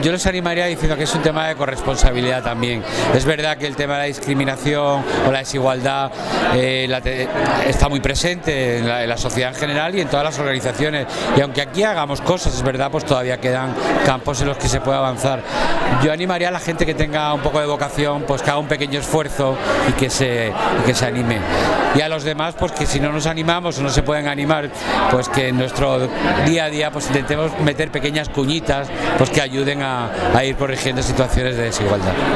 yo les animaría diciendo que es un tema de corresponsabilidad también. Es verdad que el tema de la discriminación o la desigualdad está muy presente en la sociedad en general y en todas las organizaciones, y aunque aquí hagamos cosas, es verdad, pues todavía quedan campos en los que se puede avanzar. Yo animaría a la gente que tenga un poco de vocación, pues que haga un pequeño esfuerzo y que se anime. Y a los demás, pues que si no nos animamos o no se pueden animar, pues que en nuestro día a día pues intentemos meter pequeñas cuñitas pues que ayuden a ir corrigiendo situaciones de desigualdad.